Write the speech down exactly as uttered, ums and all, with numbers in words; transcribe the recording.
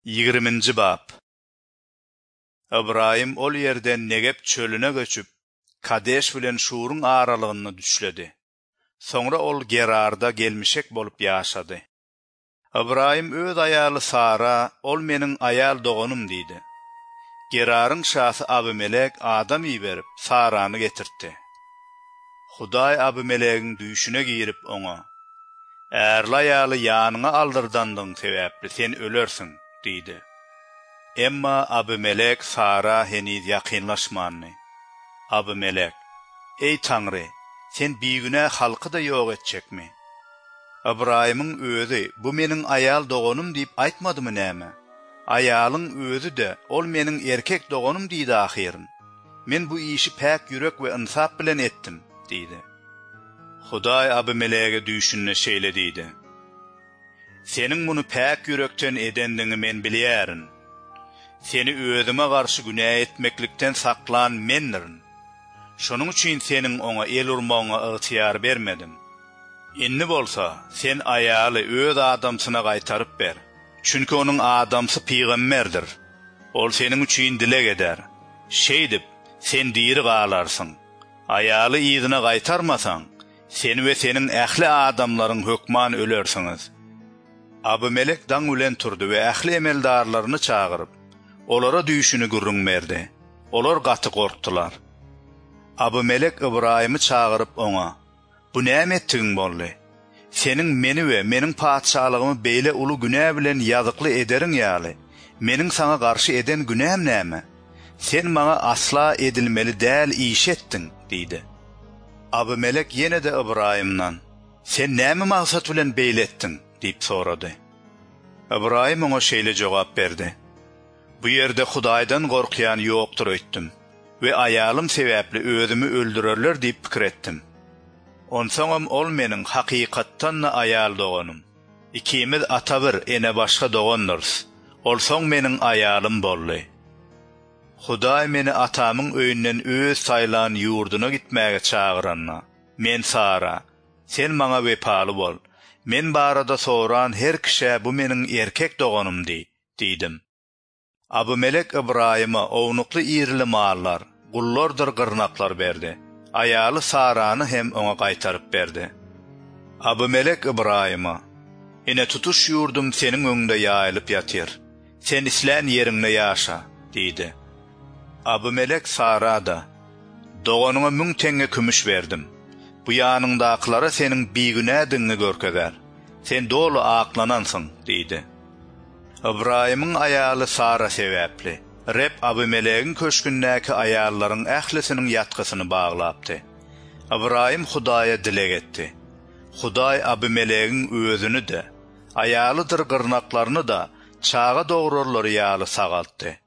yigirminji bab. İbrahim ol yerden Negeb çölüne göçüp, Kadeş bilen Şur'un aralygyny düşledi. Soňra ol Gerarda gelmişek bolup ýaşady. İbrahim öz aýaly Sara, ol meniň aýal doganym diýdi. Gerar'ın şahsy Abimelek adam iýberip Sarany getirtdi. Hudaý Abimelegiň düýşüne girip oňa, "Ärli aýaly ýanyňa aldyrdandyň sebäpli sen ölersiň" diýdi. Emma Abimelek Sara heniz ýakynlaşmandy. Abimelek, "Ey Taňry, sen biýgüne halky da ýok etjekmi? Ibrahimyň özü bu meniň aýal doganym diýip aýtmadymy näme? Aýalyň özü de ol meniň erkek doganym diýdi ahyryň. Men bu işi päk ýürek we insap bilen etdim" diýdi. Hudaý Abimelege düýşünne şeýle diýdi. "Seniň muny päk ýürekden edendiňi men bilýärin. Seni özüme garşy günä etmeklikden saklan mendirin. Şonuň üçin seniň oňa el urmagyňa ygtyýar bermedim. Inni bolsa, sen aýaly öz adamsyna gaýtaryp ber. Çünki onuň adamsy peýgamberdir. Ol seniň üçin dilek eder. Şeýdip, sen diýri galarsyň. Aýaly ýygyna gaýtarmasaň, sen we seniň ähli adamlaryň hökman ölersiňiz." Abimelek daň bilen turdy we ähli emeldarlaryny çagyryp, olara düýşüni gürrüň berdi. Olar gaty gorkdular. Abimelek İbrahimy çagyryp oňa, "Bu näme etdiň boldy? Seniň meni we meniň paçalygymy beýle uly günä bilen ýazykly ederiň ýaly. Meniň saňa garşy eden günäm näme? Sen maňa asla edilmeli däl iş etdiň" diýdi. Abimelek ýene de İbrahimdan, "Sen näme maksat bilen beýle etdiň?" diýip sorady. İbrahim oňa şeýle jogap berdi. "Bu ýerde Hudaýdan gorkýan ýokdur öýtdim we aýalym sebäpli özümi öldürerler diýip pikir etdim. Onsoňam ol meniň hakykatdan aýal doganym. Ikimiz ata bir, ene başga dogandyrys. Olsoň meniň aýalym boldy. Hudaý meni atamyň öýünden öz saýlan ýurduna gitmäge çagyranna. Men Sara, sen maňa wepaly bol. Men barada soran her kişe bu meniň erkek doganymdy" diýdim. Abimelek İbrahima ownukly ýerli mallar, gullardyr gyrnaklar berdi. Aýaly Sarany hem oňa gaýtaryp berdi. Abimelek İbrahima, "Ene tutuş ýurdum seniň öňünde ýaýlyp ýatyr. Sen isläň ýeriňde ýaşa" diýdi. Abimelek Sarada, "Doganyňa müň teňe kümüş berdim. Bu ýanyňdaklara seniň biýgüne diňi görkeger. Sen dolu aklanansın" diýdi. İbrahimyň aýaly Sara sebäpli Reb Abimelegiň köşkündäki aýallaryň ählisiniň ýatgysyny baglapdy. İbrahim Hudaýa dilek etdi. Hudaý Abimelegiň özüni de, aýalydyr gyrnaklaryny da çaga dograrlar ýaly sagaltdy.